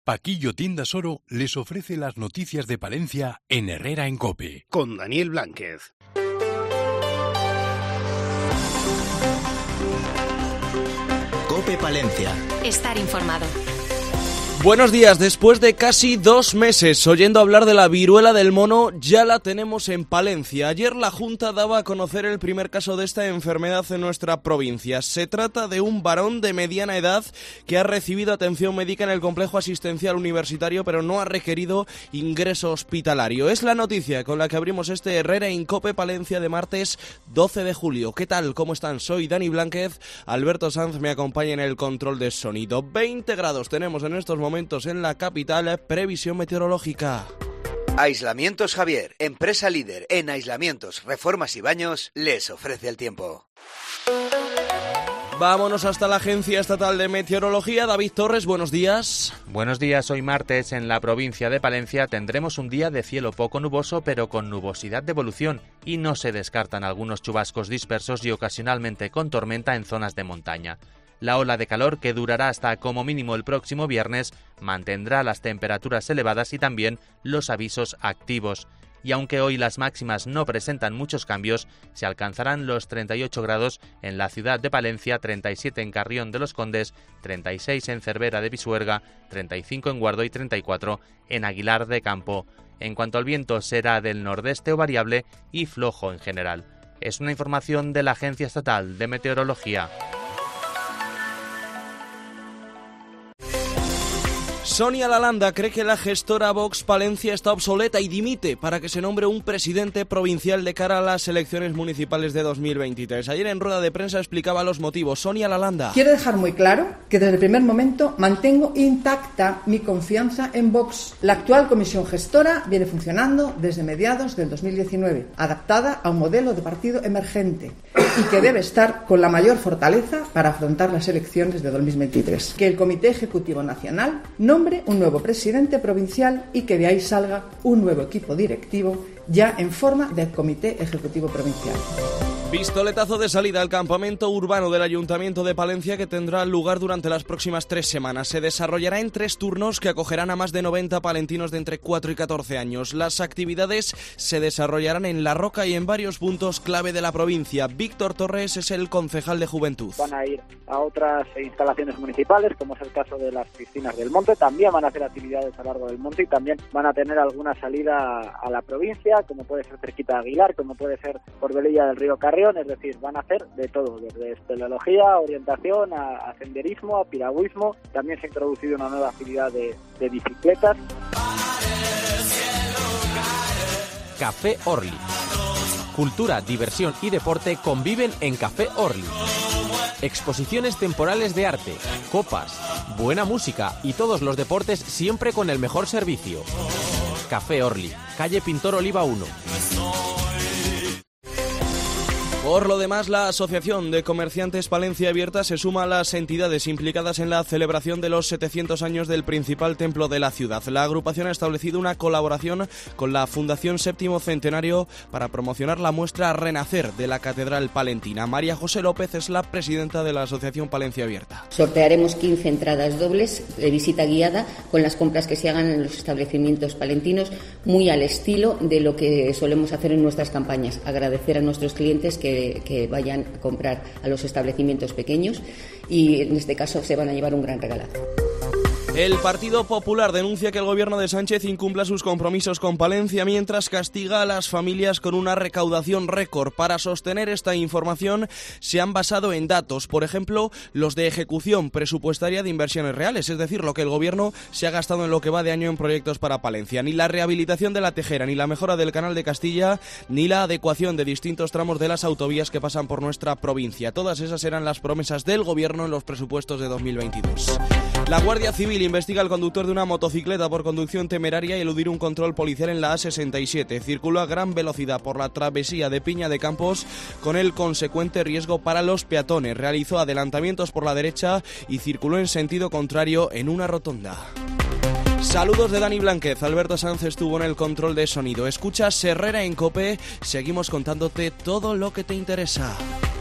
Paquillo Tiendas Oro les ofrece las noticias de Palencia en Herrera en COPE. Con Daniel Blánquez. COPE Palencia. Estar informado. Buenos días, después de casi 2 meses oyendo hablar de la viruela del mono, ya la tenemos en Palencia. Ayer la Junta daba a conocer el primer caso de esta enfermedad en nuestra provincia. Se trata de un varón de mediana edad que ha recibido atención médica en el complejo asistencial universitario, pero no ha requerido ingreso hospitalario. Es la noticia con la que abrimos este Herrera en COPE Palencia de martes 12 de julio. ¿Qué tal? ¿Cómo están? Soy Dani Blánquez, Alberto Sanz me acompaña en el control de sonido. 20 grados tenemos en estos momentos en la capital. Previsión meteorológica. Aislamientos Javier, empresa líder en aislamientos, reformas y baños, les ofrece el tiempo. Vámonos hasta la Agencia Estatal de Meteorología. David Torres, buenos días. Buenos días, hoy martes en la provincia de Palencia tendremos un día de cielo poco nuboso pero con nubosidad de evolución y no se descartan algunos chubascos dispersos y ocasionalmente con tormenta en zonas de montaña. La ola de calor, que durará hasta como mínimo el próximo viernes, mantendrá las temperaturas elevadas y también los avisos activos. Y aunque hoy las máximas no presentan muchos cambios, se alcanzarán los 38 grados en la ciudad de Palencia, 37 en Carrión de los Condes, 36 en Cervera de Pisuerga, 35 en Guardo y 34 en Aguilar de Campo. En cuanto al viento, será del nordeste o variable y flojo en general. Es una información de la Agencia Estatal de Meteorología. Sonia Lalanda cree que la gestora Vox Palencia está obsoleta y dimite para que se nombre un presidente provincial de cara a las elecciones municipales de 2023. Ayer en rueda de prensa explicaba los motivos. Sonia Lalanda. Quiero dejar muy claro que desde el primer momento mantengo intacta mi confianza en Vox. La actual comisión gestora viene funcionando desde mediados del 2019, adaptada a un modelo de partido emergente y que debe estar con la mayor fortaleza para afrontar las elecciones de 2023. Que el Comité Ejecutivo Nacional nombre un nuevo presidente provincial y que de ahí salga un nuevo equipo directivo ya en forma de Comité Ejecutivo Provincial. Pistoletazo de salida al campamento urbano del Ayuntamiento de Palencia que tendrá lugar durante las próximas 3 semanas. Se desarrollará en 3 turnos que acogerán a más de 90 palentinos de entre 4 y 14 años. Las actividades se desarrollarán en La Roca y en varios puntos clave de la provincia. Víctor Torres es el concejal de Juventud. Van a ir a otras instalaciones municipales, como es el caso de las piscinas del Monte. También van a hacer actividades a lo largo del Monte y también van a tener alguna salida a la provincia, como puede ser cerquita de Aguilar, como puede ser por Velilla del Río Carrión. Es decir, van a hacer de todo, desde espeleología, orientación, a senderismo, a piragüismo. También se ha introducido una nueva actividad de bicicletas. Café Orly. Cultura, diversión y deporte conviven en Café Orly. Exposiciones temporales de arte, copas, buena música y todos los deportes siempre con el mejor servicio. Café Orly, calle Pintor Oliva 1. Por lo demás, la Asociación de Comerciantes Palencia Abierta se suma a las entidades implicadas en la celebración de los 700 años del principal templo de la ciudad. La agrupación ha establecido una colaboración con la Fundación Séptimo Centenario para promocionar la muestra Renacer de la Catedral Palentina. María José López es la presidenta de la Asociación Palencia Abierta. Sortearemos 15 entradas dobles de visita guiada con las compras que se hagan en los establecimientos palentinos, muy al estilo de lo que solemos hacer en nuestras campañas. Agradecer a nuestros clientes que vayan a comprar a los establecimientos pequeños y en este caso se van a llevar un gran regalazo. El Partido Popular denuncia que el gobierno de Sánchez incumpla sus compromisos con Palencia mientras castiga a las familias con una recaudación récord. Para sostener esta información se han basado en datos, por ejemplo, los de ejecución presupuestaria de inversiones reales, es decir, lo que el gobierno se ha gastado en lo que va de año en proyectos para Palencia. Ni la rehabilitación de la Tejera, ni la mejora del canal de Castilla, ni la adecuación de distintos tramos de las autovías que pasan por nuestra provincia. Todas esas eran las promesas del gobierno en los presupuestos de 2022. La Guardia Civil investiga al conductor de una motocicleta por conducción temeraria y eludir un control policial en la A67. Circuló a gran velocidad por la travesía de Piña de Campos con el consecuente riesgo para los peatones. Realizó adelantamientos por la derecha y circuló en sentido contrario en una rotonda. Saludos de Dani Blánquez. Alberto Sanz estuvo en el control de sonido. Escuchas Herrera en COPE. Seguimos contándote todo lo que te interesa.